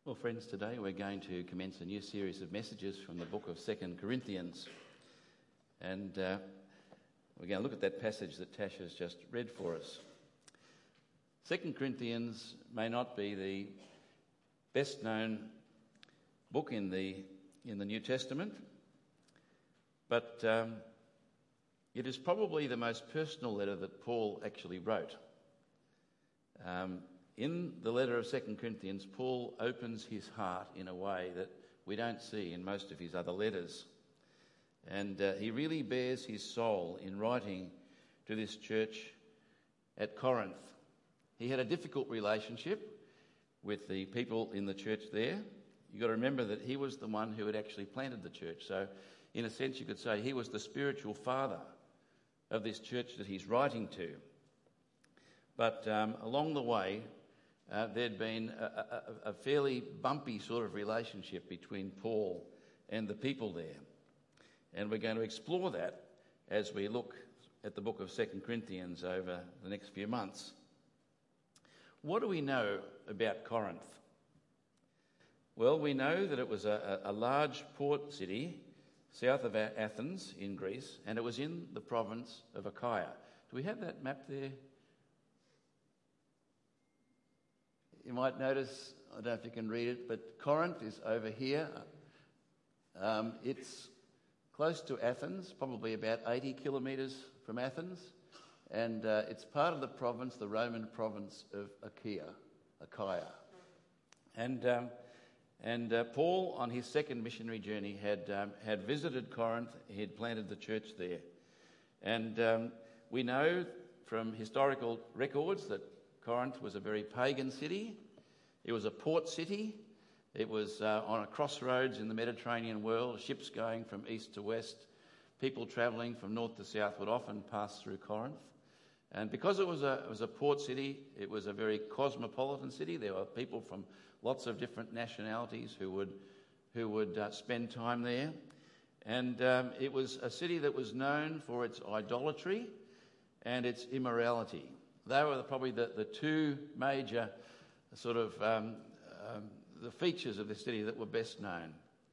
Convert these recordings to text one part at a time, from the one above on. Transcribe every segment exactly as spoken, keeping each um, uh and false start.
Well, friends, today we're going to commence a new series of messages from the book of Second Corinthians. And uh, we're going to look at that passage that Tash has just read for us. Second Corinthians may not be the best known book in the in the New Testament, but um, it is probably the most personal letter that Paul actually wrote. Um, In the letter of Second Corinthians, Paul opens his heart in a way that we don't see in most of his other letters. And uh, he really bears his soul in writing to this church at Corinth. He had a difficult relationship with the people in the church there. You've got to remember that he was the one who had actually planted the church. So in a sense you could say he was the spiritual father of this church that he's writing to. But um, along the way, Uh, there'd been a, a, a fairly bumpy sort of relationship between Paul and the people there. And we're going to explore that as we look at the book of Second Corinthians over the next few months. What do we know about Corinth? Well, we know that it was a, a large port city south of Athens in Greece, and it was in the province of Achaia. Do we have that map there? You might notice, I don't know if you can read it, but Corinth is over here. Um, it's close to Athens, probably about eighty kilometres from Athens. And uh, it's part of the province, the Roman province of Achaia. Achaia. And, um, and uh, Paul, on his second missionary journey, had, um, had visited Corinth. He had planted the church there. And um, we know from historical records that Corinth was a very pagan city. It was a port city. It was uh, on a crossroads in the Mediterranean world, ships going from east to west. People travelling from north to south would often pass through Corinth. And because it was a, it was a port city, it was a very cosmopolitan city. There were people from lots of different nationalities who would, who would uh, spend time there. And um, it was a city that was known for its idolatry and its immorality. They were probably the, the two major sort of um, um, the features of the city that were best known.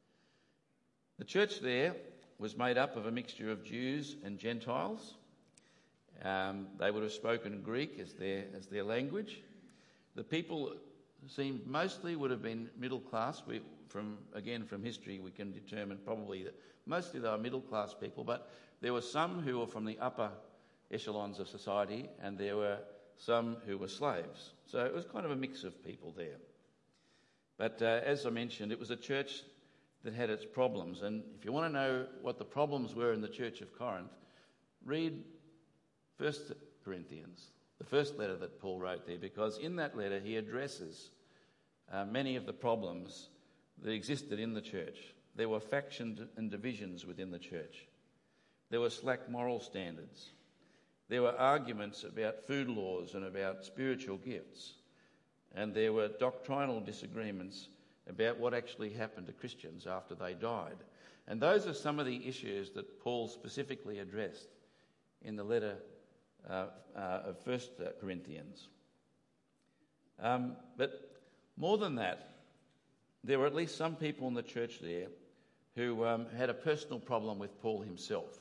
The church there was made up of a mixture of Jews and Gentiles. Um, they would have spoken Greek as their as their language. The people seemed mostly would have been middle class. We, from again from history, we can determine probably that mostly they were middle class people, but there were some who were from the upper echelons of society, and there were some who were slaves. So it was kind of a mix of people there. But uh, as I mentioned, it was a church that had its problems. And if you want to know what the problems were in the church of Corinth, read First Corinthians, the first letter that Paul wrote there, because in that letter he addresses uh, many of the problems that existed in the church. There were factions and divisions within the church. There were slack moral standards. There were arguments about food laws and about spiritual gifts. And there were doctrinal disagreements about what actually happened to Christians after they died. And those are some of the issues that Paul specifically addressed in the letter uh, uh, of First Corinthians. Um, but more than that, there were at least some people in the church there who um, had a personal problem with Paul himself.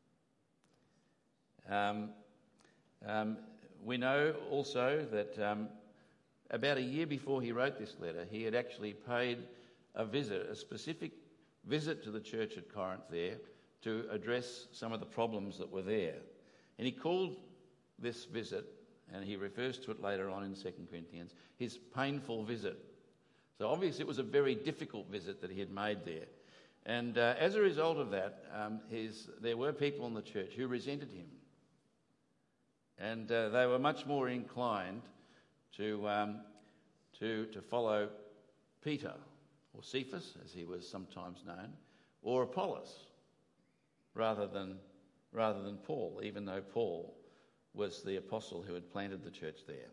Um, um, we know also that um, about a year before he wrote this letter, he had actually paid a visit, a specific visit to the church at Corinth there to address some of the problems that were there. And he called this visit, and he refers to it later on in Second Corinthians, his painful visit. So obviously it was a very difficult visit that he had made there. And uh, as a result of that, um, his, there were people in the church who resented him. And uh, they were much more inclined to, um, to, to follow Peter, or Cephas, as he was sometimes known, or Apollos, rather than, rather than Paul, even though Paul was the apostle who had planted the church there.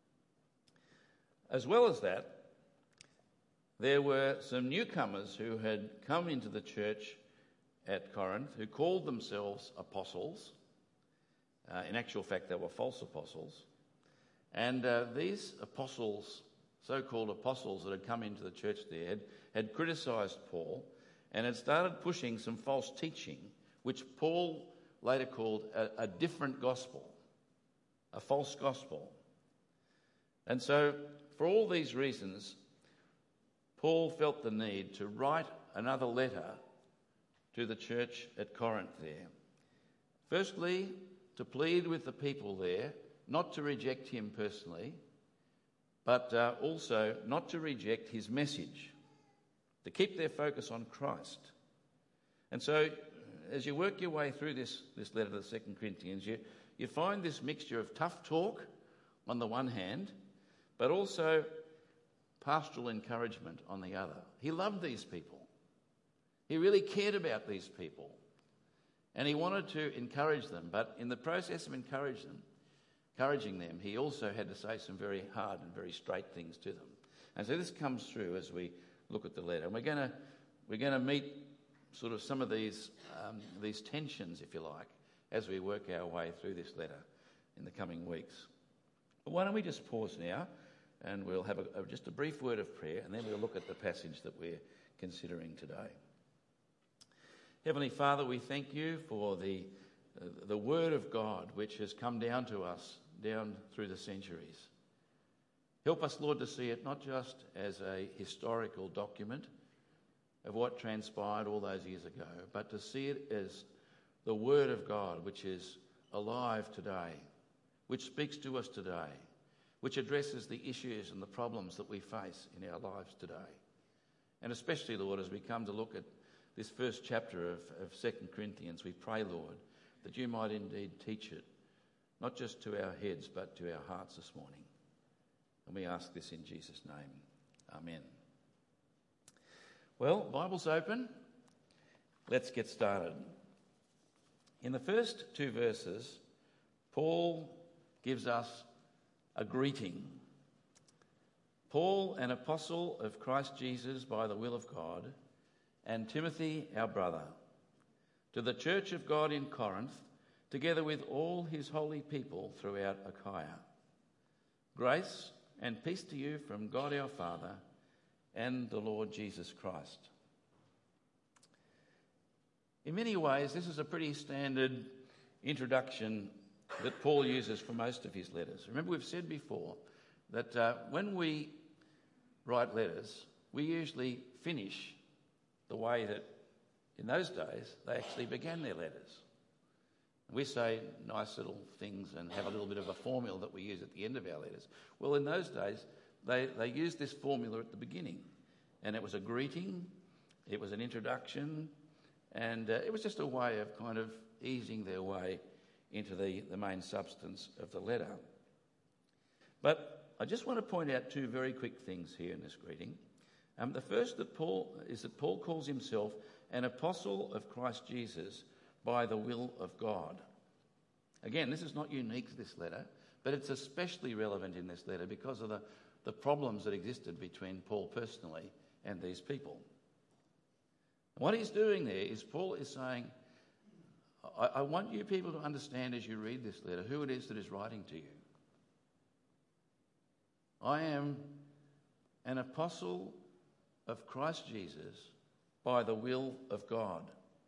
As well as that, there were some newcomers who had come into the church at Corinth who called themselves apostles. Uh, in actual fact, they were false apostles. And uh, these apostles so-called apostles that had come into the church there had, had criticised Paul and had started pushing some false teaching, which Paul later called a, a different gospel, a false gospel. And so, for all these reasons, Paul felt the need to write another letter to the church at Corinth there. Firstly, to plead with the people there not to reject him personally, but uh, also not to reject his message, to keep their focus on Christ. And so, as you work your way through this, this letter to the Second Corinthians, you, you find this mixture of tough talk on the one hand, but also pastoral encouragement on the other. He loved these people. He really cared about these people. And he wanted to encourage them, but in the process of encourage them, encouraging them, he also had to say some very hard and very straight things to them. And so this comes through as we look at the letter. And we're going to we're going to meet sort of some of these um, these tensions, if you like, as we work our way through this letter in the coming weeks. But why don't we just pause now, and we'll have a, a, just a brief word of prayer, and then we'll look at the passage that we're considering today. Heavenly Father, we thank you for the uh, the Word of God which has come down to us down through the centuries. Help us, Lord, to see it not just as a historical document of what transpired all those years ago, but to see it as the Word of God which is alive today, which speaks to us today, which addresses the issues and the problems that we face in our lives today. And especially, Lord, as we come to look at this first chapter of, of Second Corinthians, we pray, Lord, that you might indeed teach it, not just to our heads, but to our hearts this morning. And we ask this in Jesus' name. Amen. Well, Bible's open. Let's get started. In the first two verses, Paul gives us a greeting. Paul, an apostle of Christ Jesus by the will of God, and Timothy, our brother, to the church of God in Corinth, together with all his holy people throughout Achaia. Grace and peace to you from God our Father and the Lord Jesus Christ. In many ways, this is a pretty standard introduction that Paul uses for most of his letters. Remember, we've said before that uh, when we write letters, we usually finish the way that in those days they actually began their letters. We say nice little things and have a little bit of a formula that we use at the end of our letters. Well, in those days, they, they used this formula at the beginning. And it was a greeting, it was an introduction, and uh, it was just a way of kind of easing their way into the, the main substance of the letter. But I just want to point out two very quick things here in this greeting. Um, the first that Paul is that Paul calls himself an apostle of Christ Jesus by the will of God. Again, this is not unique to this letter, but it's especially relevant in this letter because of the, the problems that existed between Paul personally and these people. What he's doing there is Paul is saying, I, I want you people to understand as you read this letter who it is that is writing to you. I am an apostle of Christ Jesus by the will of God.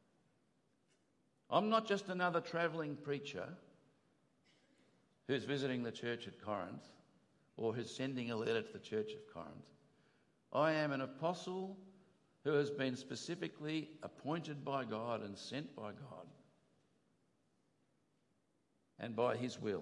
I'm not just another travelling preacher who's visiting the church at Corinth or who's sending a letter to the church of Corinth. I am an apostle who has been specifically appointed by God and sent by God and by his will.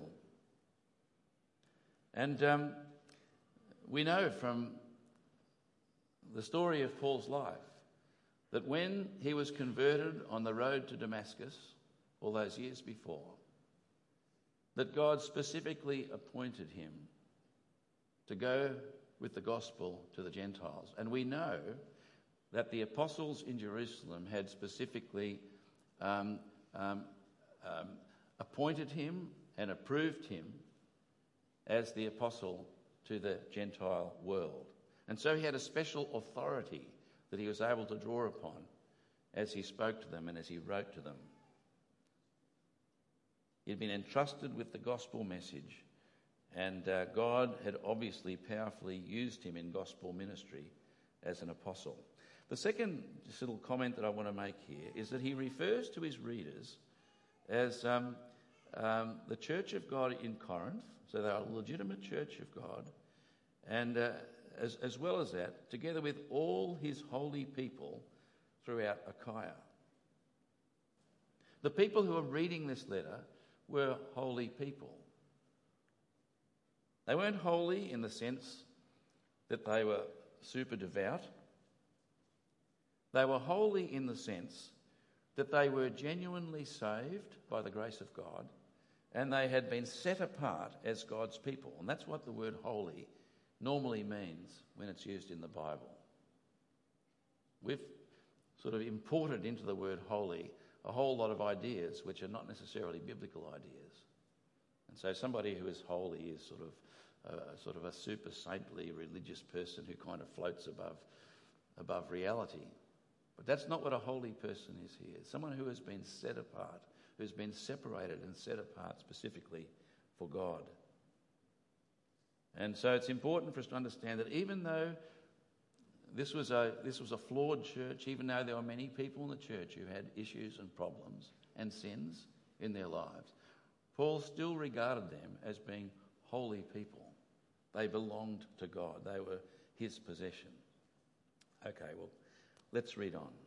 And um, we know from the story of Paul's life that when he was converted on the road to Damascus all those years before, that God specifically appointed him to go with the gospel to the Gentiles. And we know that the apostles in Jerusalem had specifically um, um, um, appointed him and approved him as the apostle to the Gentile world. And so he had a special authority that he was able to draw upon as he spoke to them and as he wrote to them. He'd been entrusted with the gospel message, And uh, God had obviously powerfully used him in gospel ministry as an apostle. The second just little comment that I want to make here is that he refers to his readers as um, um, the church of God in Corinth, so they are a legitimate church of God, and uh, as, as well as that, together with all his holy people throughout Achaia. The people who are reading this letter were holy people. They weren't holy in the sense that they were super devout. They were holy in the sense that they were genuinely saved by the grace of God, and they had been set apart as God's people. And that's what the word holy normally means when it's used in the Bible. We've sort of imported into the word holy a whole lot of ideas which are not necessarily biblical ideas. And so somebody who is holy is sort of uh, sort of a super saintly religious person who kind of floats above above reality. But that's not what a holy person is here. It's someone who has been set apart, who's been separated and set apart specifically for God. And so it's important for us to understand that even though this was a this was a flawed church, even though there were many people in the church who had issues and problems and sins in their lives, Paul still regarded them as being holy people. They belonged to God. They were his possession. Okay, well, let's read on.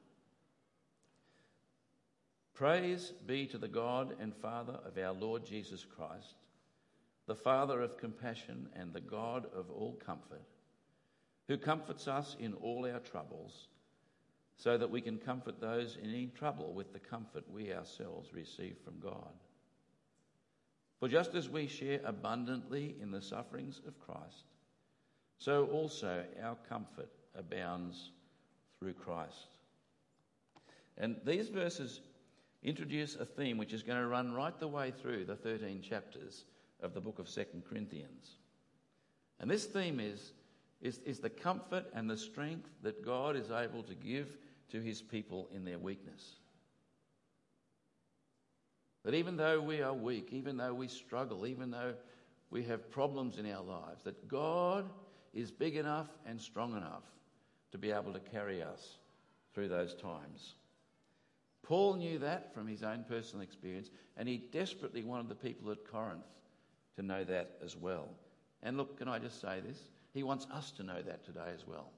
Praise be to the God and Father of our Lord Jesus Christ, the Father of compassion and the God of all comfort, who comforts us in all our troubles, so that we can comfort those in any trouble with the comfort we ourselves receive from God. For just as we share abundantly in the sufferings of Christ, so also our comfort abounds through Christ. And these verses introduce a theme which is going to run right the way through the thirteen chapters of the book of Second Corinthians. And this theme is, is, is the comfort and the strength that God is able to give to his people in their weakness. That even though we are weak, even though we struggle, even though we have problems in our lives, that God is big enough and strong enough to be able to carry us through those times. Paul knew that from his own personal experience, and he desperately wanted the people at Corinth to know that as well. And look, can I just say this? He wants us to know that today as well.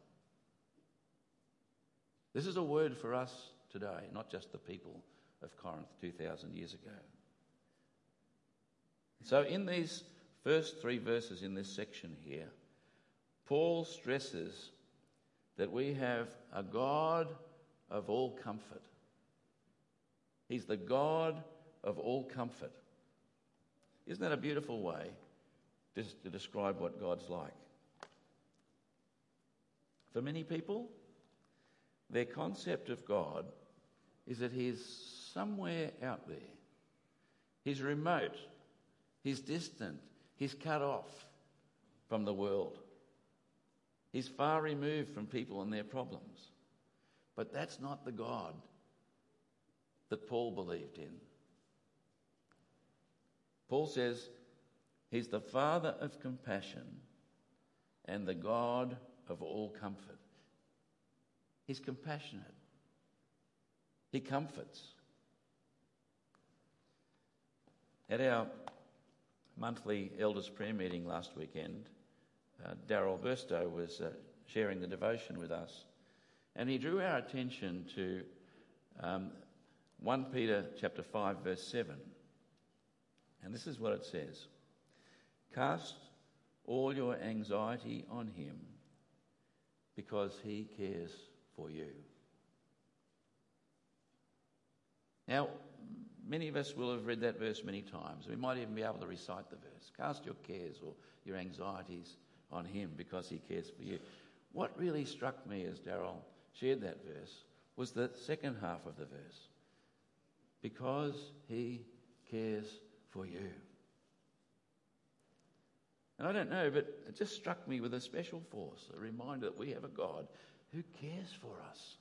This is a word for us today, not just the people of Corinth two thousand years ago. So in these first three verses in this section here, Paul stresses that we have a God of all comfort. He's the God of all comfort. Isn't that a beautiful way just to describe what God's like? For many people, their concept of God is that he's somewhere out there. He's remote. He's distant. He's cut off from the world. He's far removed from people and their problems. But that's not the God that Paul believed in. Paul says he's the Father of compassion and the God of all comfort. He's compassionate. He comforts. At our monthly elders' prayer meeting last weekend, uh, Darryl Burstow was uh, sharing the devotion with us, and he drew our attention to um, First Peter chapter five, verse seven. And this is what it says: "Cast all your anxiety on him, because he cares for you." Now, many of us will have read that verse many times. We might even be able to recite the verse. Cast your cares or your anxieties on him because he cares for you. What really struck me as Darryl shared that verse was the second half of the verse. Because he cares for you. And I don't know, but it just struck me with a special force, a reminder that we have a God who cares for us.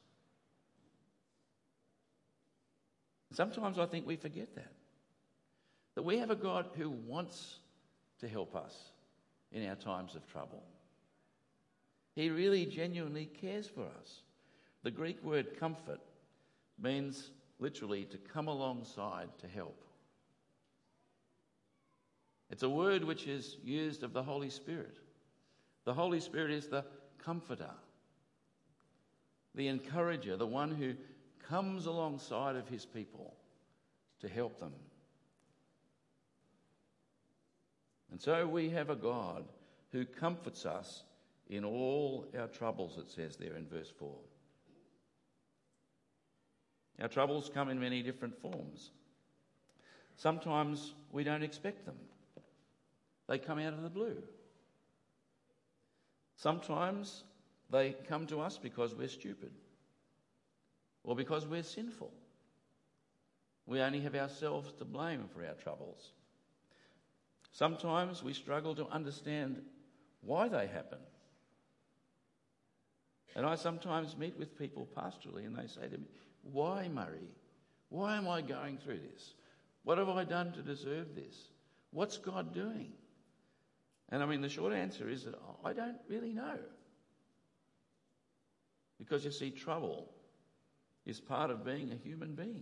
Sometimes I think we forget that. That we have a God who wants to help us in our times of trouble. He really genuinely cares for us. The Greek word comfort means literally to come alongside to help. It's a word which is used of the Holy Spirit. The Holy Spirit is the comforter, the encourager, the one who comes alongside of his people to help them. And so we have a God who comforts us in all our troubles, it says there in verse four. Our troubles come in many different forms. Sometimes we don't expect them. They come out of the blue. Sometimes they come to us because we're stupid or because we're sinful. We only have ourselves to blame for our troubles. Sometimes we struggle to understand why they happen. And I sometimes meet with people pastorally and they say to me, "Why, Murray? Why am I going through this? What have I done to deserve this? What's God doing?" And I mean, the short answer is that I don't really know. Because you see, trouble is part of being a human being.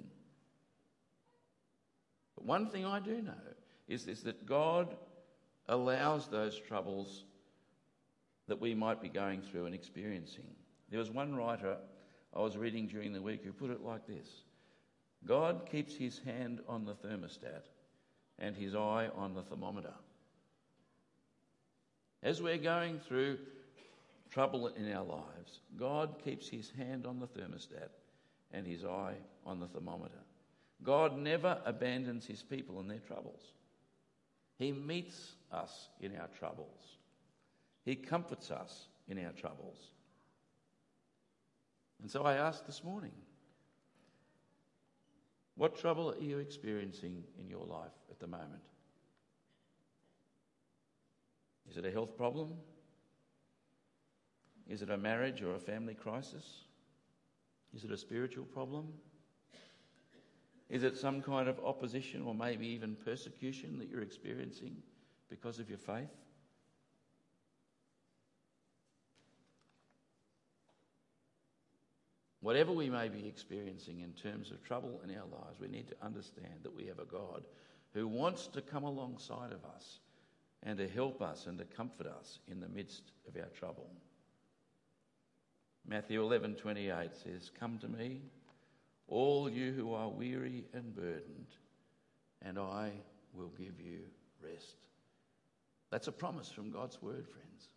But one thing I do know is this, that God allows those troubles that we might be going through and experiencing. There was one writer I was reading during the week who put it like this: God keeps his hand on the thermostat and his eye on the thermometer. As we're going through trouble in our lives, God keeps his hand on the thermostat and his eye on the thermometer. God never abandons his people in their troubles. He meets us in our troubles. He comforts us in our troubles. And so I ask this morning, what trouble are you experiencing in your life at the moment? Is it a health problem? Is it a marriage or a family crisis? Is it a spiritual problem? Is it some kind of opposition or maybe even persecution that you're experiencing because of your faith? Whatever we may be experiencing in terms of trouble in our lives, we need to understand that we have a God who wants to come alongside of us and to help us and to comfort us in the midst of our trouble. Matthew eleven twenty-eight says, "Come to me, all you who are weary and burdened, and I will give you rest." That's a promise from God's word, friends.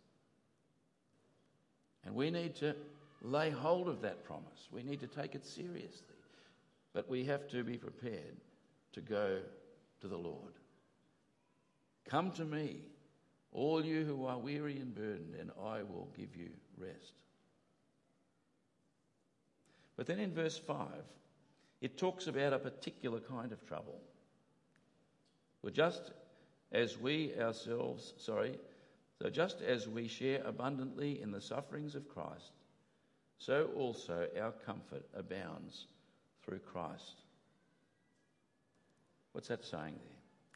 And we need to lay hold of that promise. We need to take it seriously. But we have to be prepared to go to the Lord. Come to me, all you who are weary and burdened, and I will give you rest. But then in verse five, it talks about a particular kind of trouble. Well, just as we ourselves, sorry, so just as we share abundantly in the sufferings of Christ, so also our comfort abounds through Christ. What's that saying there?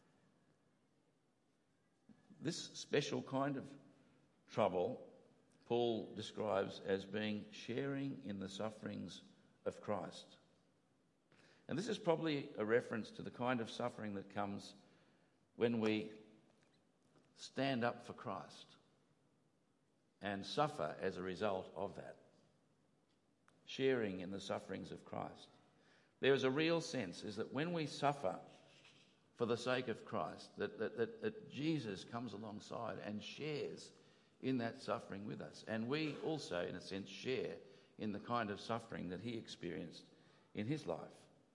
This special kind of trouble, Paul describes as being sharing in the sufferings of Christ. And this is probably a reference to the kind of suffering that comes when we stand up for Christ and suffer as a result of that. Sharing in the sufferings of Christ. There is a real sense is that when we suffer for the sake of Christ, that, that, that, that Jesus comes alongside and shares in that suffering with us. And we also, in a sense, share in the kind of suffering that he experienced in his life.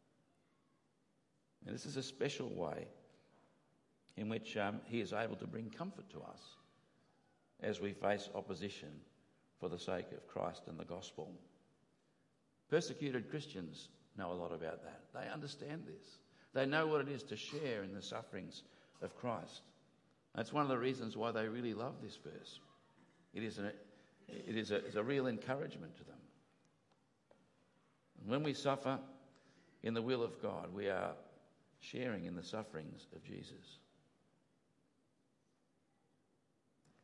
And this is a special way in which um, he is able to bring comfort to us as we face opposition for the sake of Christ and the gospel. Persecuted Christians know a lot about that. They understand this. They know what it is to share in the sufferings of Christ. That's one of the reasons why they really love this verse. It is, a, it is a, it's a real encouragement to them. And when we suffer in the will of God, we are sharing in the sufferings of Jesus.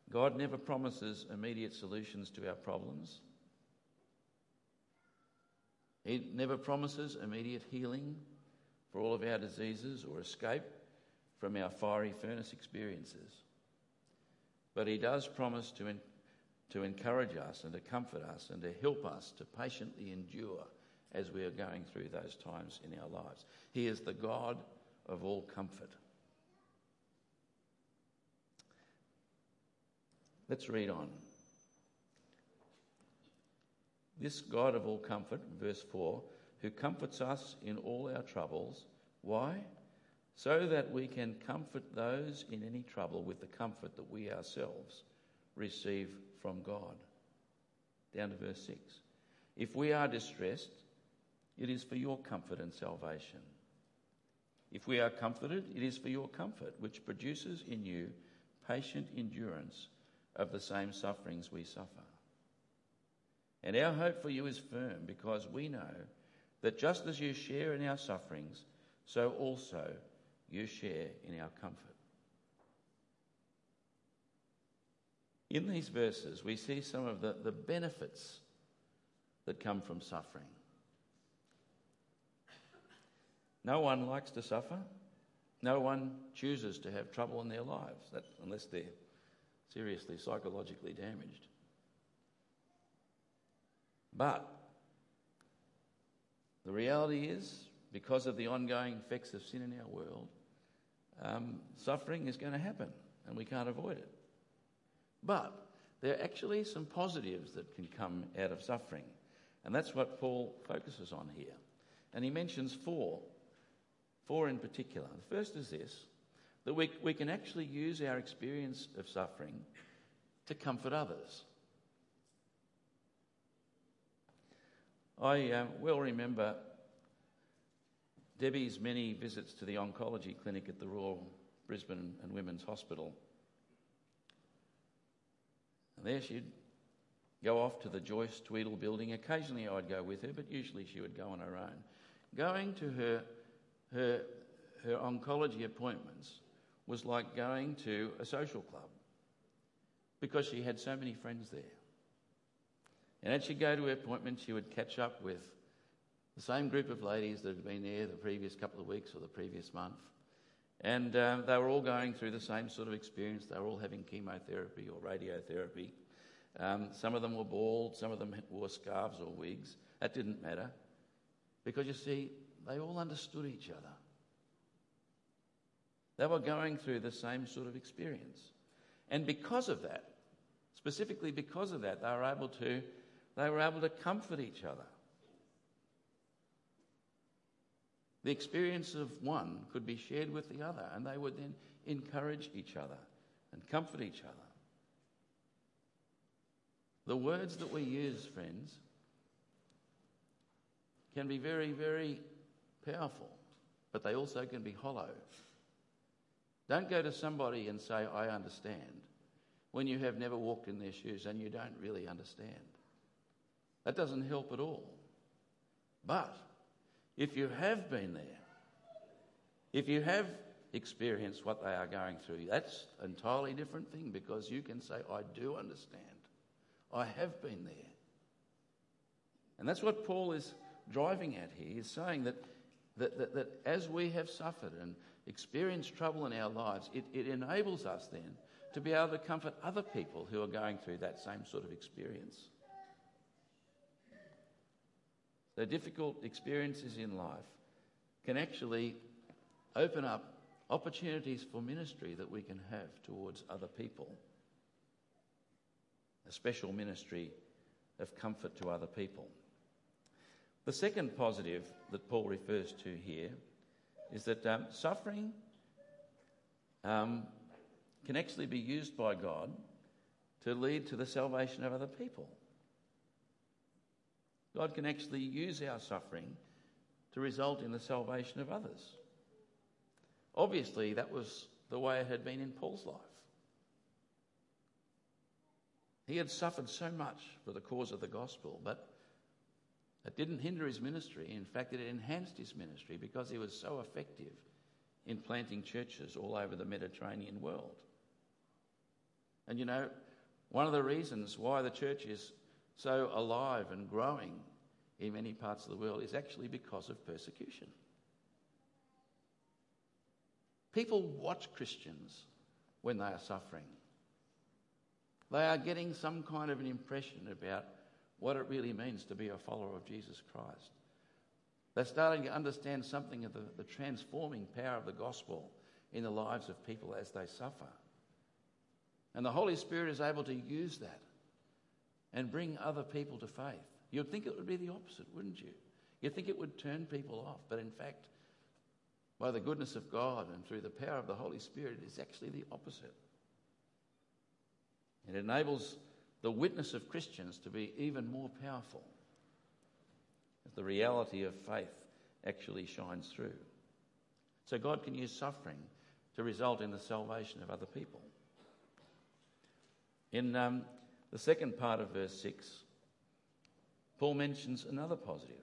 God never promises immediate solutions to our problems. He never promises immediate healing for all of our diseases or escape from our fiery furnace experiences. But he does promise to, en- to encourage us and to comfort us and to help us to patiently endure as we are going through those times in our lives. He is the God of all comfort. Let's read on. This God of all comfort, verse four, who comforts us in all our troubles. Why? So that we can comfort those in any trouble with the comfort that we ourselves receive from God. Down to verse six. If we are distressed, it is for your comfort and salvation. If we are comforted, it is for your comfort, which produces in you patient endurance of the same sufferings we suffer. And our hope for you is firm, because we know that just as you share in our sufferings, so also you share in our comfort. In these verses, we see some of the, the benefits that come from suffering. No one likes to suffer. No one chooses to have trouble in their lives, that, unless they're seriously psychologically damaged. But the reality is, because of the ongoing effects of sin in our world, um, suffering is going to happen and we can't avoid it. But there are actually some positives that can come out of suffering, and that's what Paul focuses on here. And he mentions four, four in particular. The first is this, that we, we can actually use our experience of suffering to comfort others. I uh, well remember Debbie's many visits to the oncology clinic at the Royal Brisbane and Women's Hospital. And there she'd go off to the Joyce Tweedle building. Occasionally I'd go with her, but usually she would go on her own. Going to her, her, her oncology appointments was like going to a social club, because she had so many friends there. And as she'd go to her appointment, she would catch up with the same group of ladies that had been there the previous couple of weeks or the previous month. And uh, they were all going through the same sort of experience. They were all having chemotherapy or radiotherapy. Um, some of them were bald, some of them wore scarves or wigs. That didn't matter, because you see, they all understood each other. They were going through the same sort of experience. And because of that, specifically because of that, they were able to, they were able to comfort each other. The experience of one could be shared with the other, and they would then encourage each other and comfort each other. The words that we use, friends, can be very, very powerful, but they also can be hollow. Don't go to somebody and say, I understand, when you have never walked in their shoes and you don't really understand. That doesn't help at all. But if you have been there, if you have experienced what they are going through, that's an entirely different thing, because you can say, I do understand. I have been there. And that's what Paul is driving at here. He's saying that, that, that, that as we have suffered and experienced trouble in our lives, it, it enables us then to be able to comfort other people who are going through that same sort of experience. The difficult experiences in life can actually open up opportunities for ministry that we can have towards other people. A special ministry of comfort to other people. The second positive that Paul refers to here is that um, suffering um, can actually be used by God to lead to the salvation of other people. God can actually use our suffering to result in the salvation of others. Obviously, that was the way it had been in Paul's life. He had suffered so much for the cause of the gospel, but it didn't hinder his ministry. In fact, it enhanced his ministry, because he was so effective in planting churches all over the Mediterranean world. And you know, one of the reasons why the church is so alive and growing in many parts of the world is actually because of persecution. People watch Christians when they are suffering. They are getting some kind of an impression about what it really means to be a follower of Jesus Christ. They're starting to understand something of the, the transforming power of the gospel in the lives of people as they suffer. And the Holy Spirit is able to use that and bring other people to faith. You'd think it would be the opposite, wouldn't you? You'd think it would turn people off, but in fact, by the goodness of God and through the power of the Holy Spirit, it is actually the opposite. It enables the witness of Christians to be even more powerful as the reality of faith actually shines through. So God can use suffering to result in the salvation of other people. In um, the second part of verse six, Paul mentions another positive.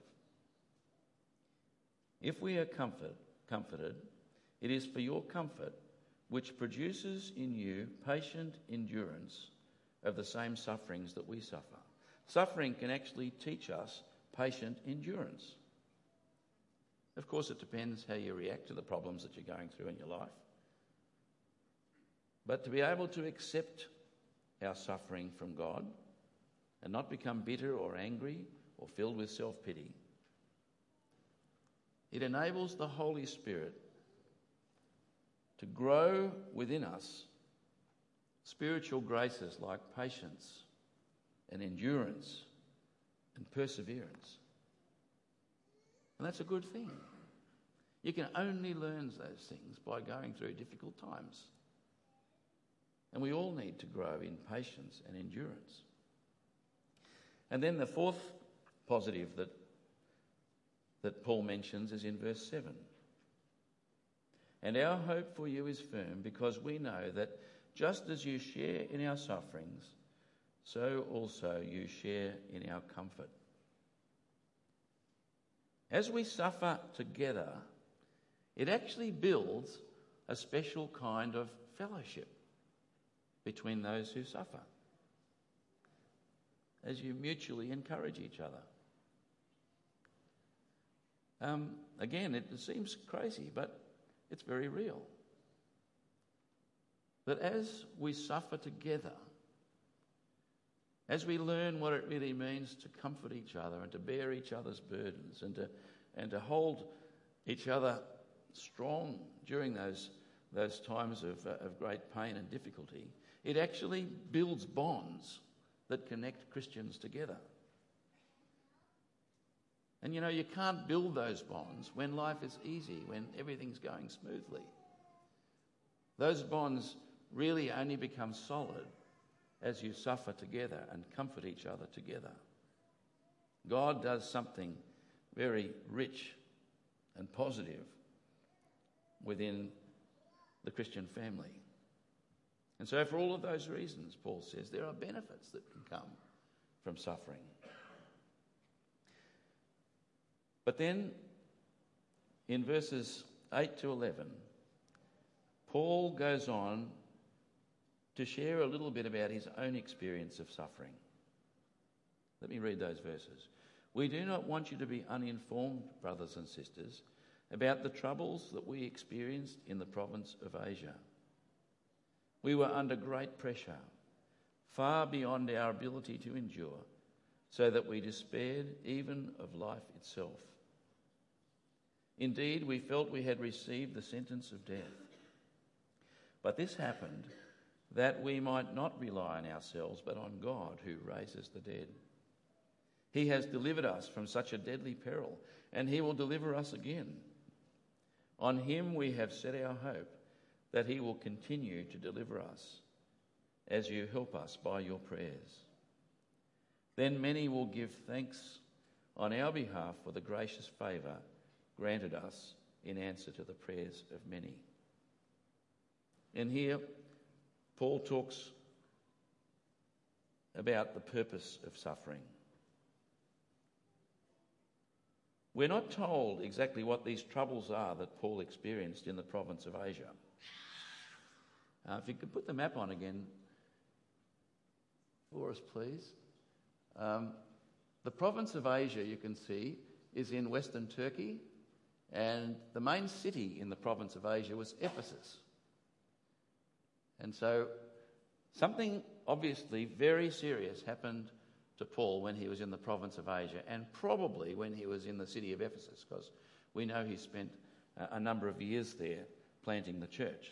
If we are comfort, comforted, it is for your comfort, which produces in you patient endurance of the same sufferings that we suffer. Suffering can actually teach us patient endurance. Of course, it depends how you react to the problems that you're going through in your life. But to be able to accept our suffering from God and not become bitter or angry or filled with self-pity, it enables the Holy Spirit to grow within us spiritual graces like patience and endurance and perseverance. And that's a good thing. You can only learn those things by going through difficult times. And we all need to grow in patience and endurance. And then the fourth positive that, that Paul mentions is in verse seven. And our hope for you is firm, because we know that just as you share in our sufferings, so also you share in our comfort. As we suffer together, it actually builds a special kind of fellowship between those who suffer, as you mutually encourage each other. Um, again, it seems crazy, but it's very real. That as we suffer together, as we learn what it really means to comfort each other and to bear each other's burdens and to and to hold each other strong during those those times of, uh, of great pain and difficulty, it actually builds bonds that connect Christians together. And you know, you can't build those bonds when life is easy, when everything's going smoothly. Those bonds really only become solid as you suffer together and comfort each other together. God does something very rich and positive within the Christian family. And so for all of those reasons, Paul says, there are benefits that can come from suffering. But then in verses eight to eleven, Paul goes on to share a little bit about his own experience of suffering. Let me read those verses. We do not want you to be uninformed, brothers and sisters, about the troubles that we experienced in the province of Asia. We were under great pressure, far beyond our ability to endure, so that we despaired even of life itself. Indeed, we felt we had received the sentence of death. But this happened that we might not rely on ourselves, but on God who raises the dead. He has delivered us from such a deadly peril, and he will deliver us again. On him we have set our hope that he will continue to deliver us as you help us by your prayers. Then many will give thanks on our behalf for the gracious favour granted us in answer to the prayers of many. And here Paul talks about the purpose of suffering. We're not told exactly what these troubles are that Paul experienced in the province of Asia. Uh, if you could put the map on again, for us, please. Um, the province of Asia, you can see, is in western Turkey, and the main city in the province of Asia was Ephesus. And so something obviously very serious happened to Paul when he was in the province of Asia, and probably when he was in the city of Ephesus, because we know he spent a number of years there planting the church.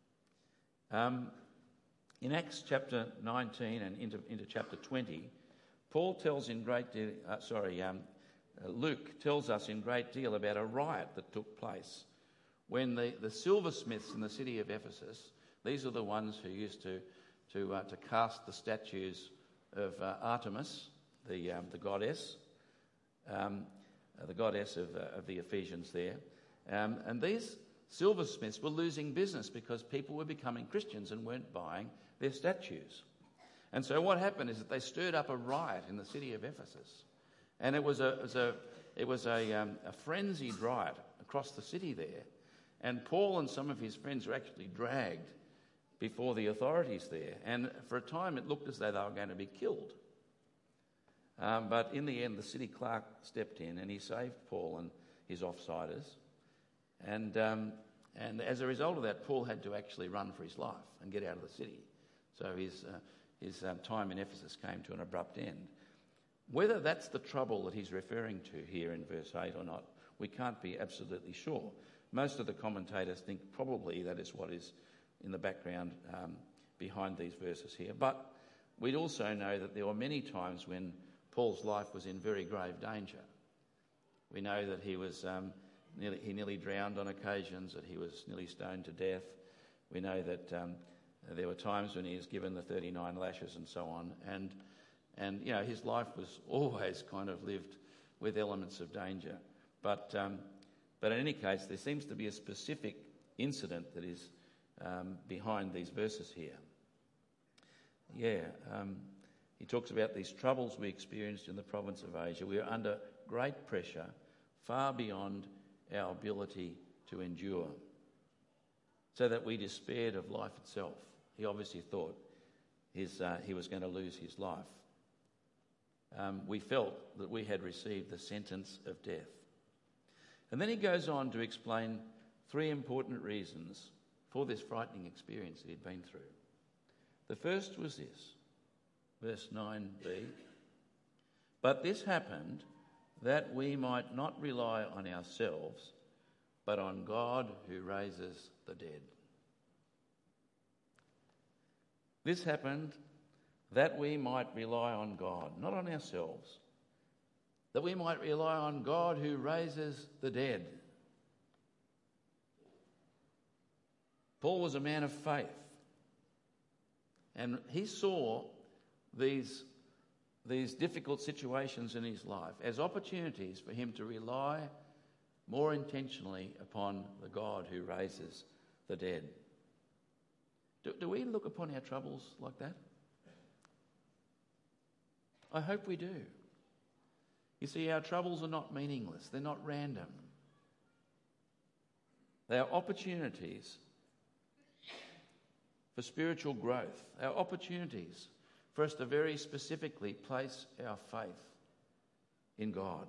Um, in Acts chapter nineteen and into, into chapter twenty, Paul tells in great deal, uh, sorry, um, uh, Luke tells us in great deal about a riot that took place when the, the silversmiths in the city of Ephesus, these are the ones who used to to, uh, to cast the statues of uh, Artemis, the um, the goddess, um, uh, the goddess of, uh, of the Ephesians there. Um, and these silversmiths were losing business because people were becoming Christians and weren't buying their statues. And so what happened is that they stirred up a riot in the city of Ephesus. And it was a, it was a, it was a, um, a frenzied riot across the city there. And Paul and some of his friends were actually dragged before the authorities there. And for a time it looked as though they were going to be killed. Um, but in the end, the city clerk stepped in and he saved Paul and his offsiders. And um, and as a result of that, Paul had to actually run for his life and get out of the city. So his uh, his um, time in Ephesus came to an abrupt end. Whether that's the trouble that he's referring to here in verse eight or not, we can't be absolutely sure. Most of the commentators think probably that is what is in the background um, behind these verses here. But we'd also know that there were many times when Paul's life was in very grave danger. We know that he was um, nearly, he nearly drowned on occasions, that he was nearly stoned to death. We know that um, there were times when he was given the thirty-nine lashes and so on. And, and you know, his life was always kind of lived with elements of danger. But, um, but in any case, there seems to be a specific incident that is um, behind these verses here. Yeah, um, he talks about these troubles we experienced in the province of Asia. We were under great pressure, far beyond our ability to endure, so that we despaired of life itself. He obviously thought his, uh, he was going to lose his life. Um, we felt that we had received the sentence of death. And then he goes on to explain three important reasons for this frightening experience that he'd been through. The first was this, verse nine b. But this happened that we might not rely on ourselves, but on God who raises the dead. This happened that we might rely on God, not on ourselves, that we might rely on God who raises the dead. Paul was a man of faith, and he saw these, these difficult situations in his life as opportunities for him to rely more intentionally upon the God who raises the dead. Do, do we look upon our troubles like that? I hope we do. You see, our troubles are not meaningless. They're not random. They are opportunities for spiritual growth. They are opportunities for us to very specifically place our faith in God.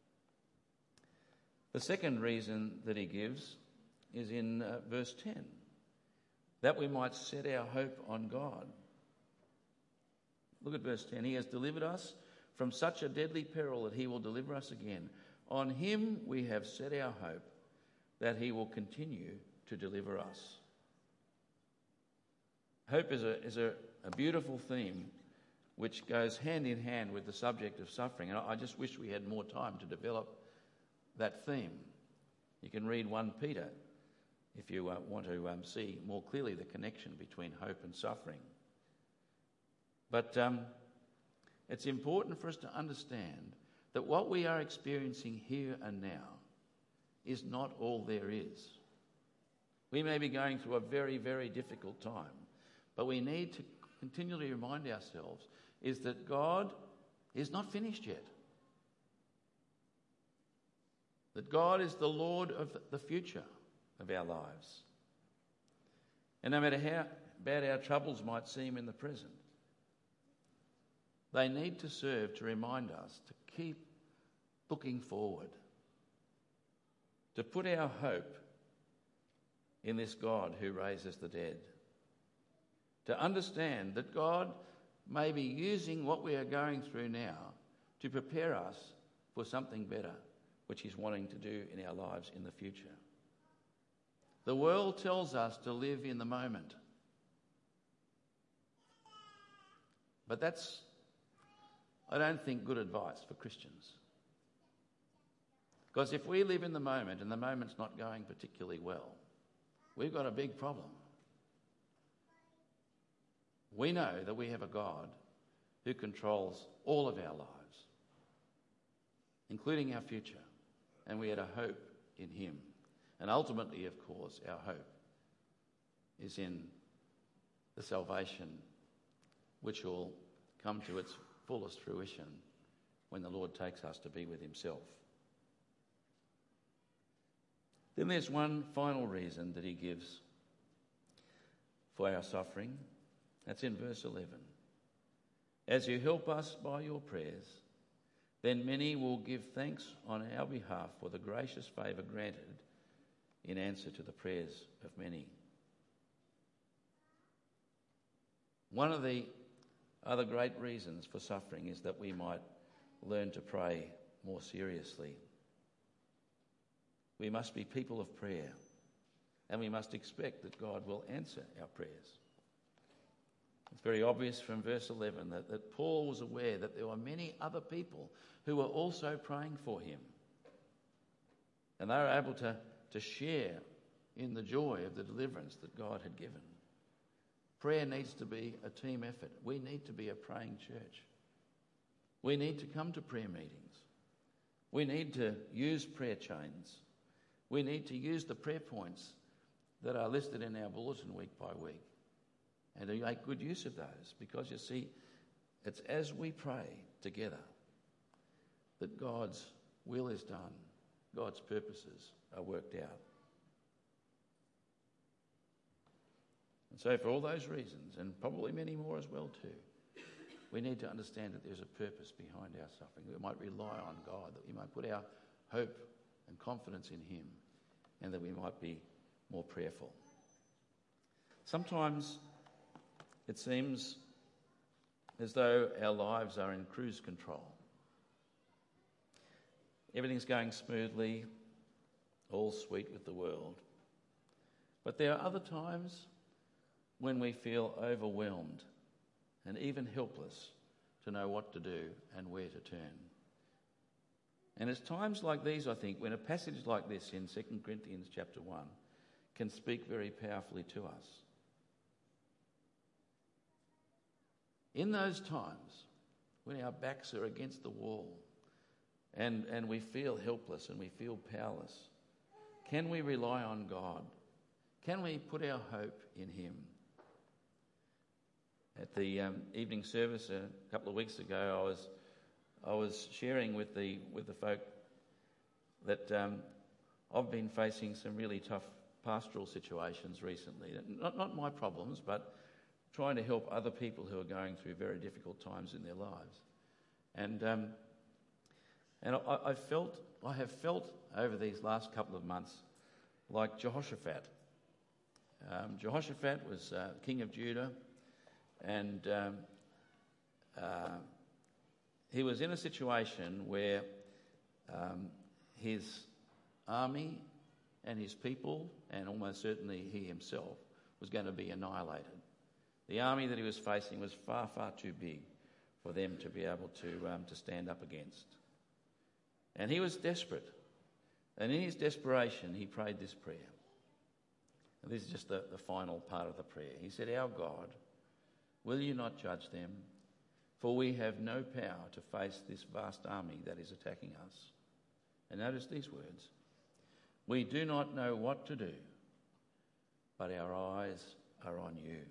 The second reason that he gives is in uh, verse ten, that we might set our hope on God. Look at verse ten. He has delivered us from such a deadly peril that he will deliver us again. On him we have set our hope that he will continue to deliver us. Hope is a, is a, a beautiful theme which goes hand in hand with the subject of suffering. And I, I just wish we had more time to develop that theme. You can read First Peter if you uh, want to um, see more clearly the connection between hope and suffering. But um, it's important for us to understand that what we are experiencing here and now is not all there is. We may be going through a very, very difficult time, but we need to continually remind ourselves is that God is not finished yet. That God is the Lord of the future of our lives. And no matter how bad our troubles might seem in the present, They need to serve to remind us to keep looking forward, to put our hope in this God who raises the dead, to understand that God may be using what we are going through now to prepare us for something better, which He's wanting to do in our lives in the future. The world tells us to live in the moment. But that's, I don't think, good advice for Christians. Because if we live in the moment and the moment's not going particularly well, we've got a big problem. We know that we have a God who controls all of our lives, including our future, and we had a hope in Him. And ultimately, of course, our hope is in the salvation which will come to its fullest fruition when the Lord takes us to be with Himself. Then there's one final reason that He gives for our suffering. That's in verse eleven. As you help us by your prayers, then many will give thanks on our behalf for the gracious favour granted in answer to the prayers of many. One of the other great reasons for suffering is that we might learn to pray more seriously. We must be people of prayer, and we must expect that God will answer our prayers. It's very obvious from verse eleven that, that Paul was aware that there were many other people who were also praying for him. And they were able to, to share in the joy of the deliverance that God had given. Prayer needs to be a team effort. We need to be a praying church. We need to come to prayer meetings. We need to use prayer chains. We need to use the prayer points that are listed in our bulletin week by week and to make good use of those, because you see, it's as we pray together that God's will is done, God's purposes are worked out. And so for all those reasons, and probably many more as well too, we need to understand that there's a purpose behind our suffering, that we might rely on God, that we might put our hope and confidence in Him, and that we might be more prayerful. Sometimes it seems as though our lives are in cruise control. Everything's going smoothly, all sweet with the world. But there are other times when we feel overwhelmed and even helpless to know what to do and where to turn. And it's times like these, I think, when a passage like this in Second Corinthians chapter one can speak very powerfully to us. In those times when our backs are against the wall and, and we feel helpless and we feel powerless, can we rely on God? Can we put our hope in Him? At the um, evening service a couple of weeks ago, I was I was sharing with the with the folk that um, I've been facing some really tough pastoral situations recently. Not not my problems, but trying to help other people who are going through very difficult times in their lives. And um, and I, I felt I have felt over these last couple of months like Jehoshaphat. Um, Jehoshaphat was uh, king of Judah, and um, uh, he was in a situation where um, his army and his people, and almost certainly he himself, was going to be annihilated. The army that he was facing was far, far too big for them to be able to um, to stand up against. And he was desperate. And in his desperation, he prayed this prayer. And this is just the, the final part of the prayer. He said, "Our God, will you not judge them? For we have no power to face this vast army that is attacking us." And notice these words. "We do not know what to do, but our eyes are on you."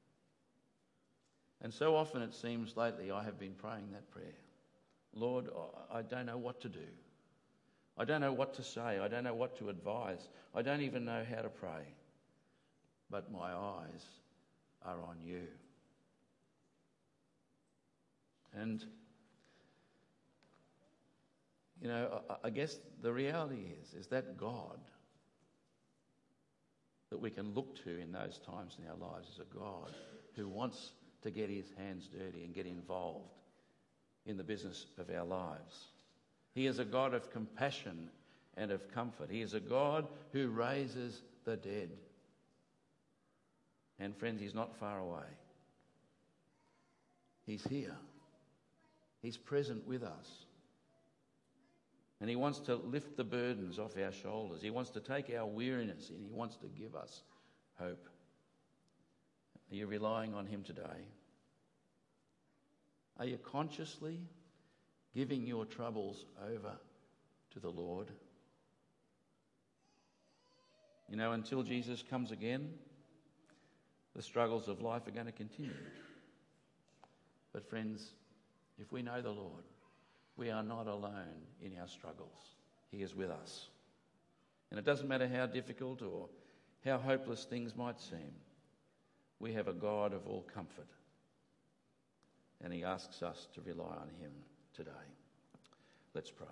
And so often it seems lately I have been praying that prayer. Lord, I don't know what to do. I don't know what to say. I don't know what to advise. I don't even know how to pray. But my eyes are on you. And, you know, I, I guess the reality is, is that God that we can look to in those times in our lives is a God who wants to get his hands dirty and get involved in the business of our lives. He is a God of compassion and of comfort. He is a God who raises the dead. And friends, he's not far away. He's here. He's present with us. And he wants to lift the burdens off our shoulders. He wants to take our weariness and he wants to give us hope. Are you relying on him today? Are you consciously giving your troubles over to the Lord? You know, until Jesus comes again, the struggles of life are going to continue. But friends, if we know the Lord, we are not alone in our struggles. He is with us. And it doesn't matter how difficult or how hopeless things might seem. We have a God of all comfort. And he asks us to rely on him today. Let's pray.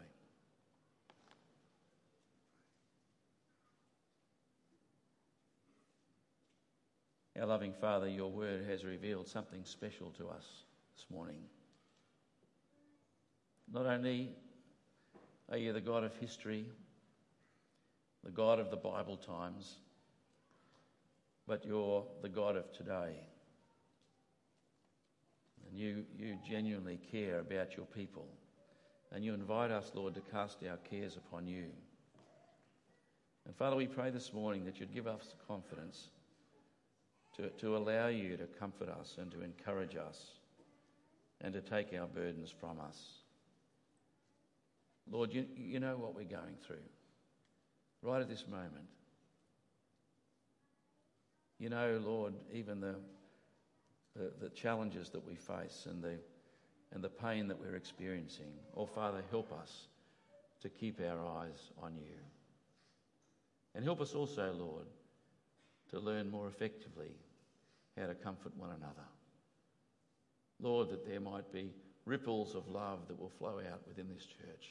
Our loving Father, your word has revealed something special to us this morning. Not only are you the God of history, the God of the Bible times, but you're the God of today. And you, you genuinely care about your people. And you invite us, Lord, to cast our cares upon you. And Father, we pray this morning that you'd give us confidence to, to allow you to comfort us and to encourage us and to take our burdens from us. Lord, you, you know what we're going through right at this moment. You know, Lord, even the, the, the challenges that we face and the, and the pain that we're experiencing. Oh, Father, help us to keep our eyes on you. And help us also, Lord, to learn more effectively how to comfort one another. Lord, that there might be ripples of love that will flow out within this church.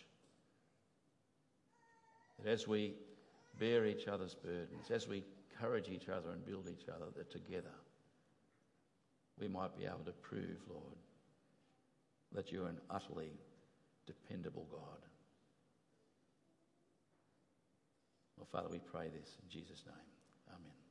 That as we bear each other's burdens, as we encourage each other and build each other, that together we might be able to prove, Lord, that you're an utterly dependable God. Well, Father, we pray this in Jesus' name. Amen.